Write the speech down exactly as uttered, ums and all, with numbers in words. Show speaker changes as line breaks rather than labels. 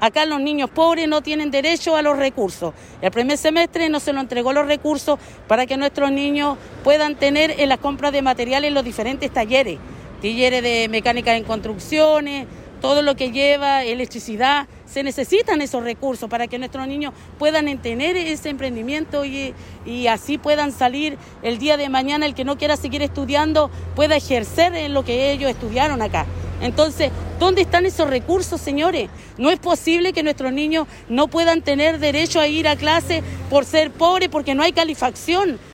Acá los niños pobres no tienen derecho a los recursos. El primer semestre no se nos entregó los recursos para que nuestros niños puedan tener en las compras de materiales en los diferentes talleres, talleres de mecánica en construcciones, todo lo que lleva electricidad. Se necesitan esos recursos para que nuestros niños puedan tener ese emprendimiento y, y así puedan salir el día de mañana, el que no quiera seguir estudiando pueda ejercer en lo que ellos estudiaron acá. Entonces, ¿dónde están esos recursos, señores? No es posible que nuestros niños no puedan tener derecho a ir a clase por ser pobres, porque no hay calefacción.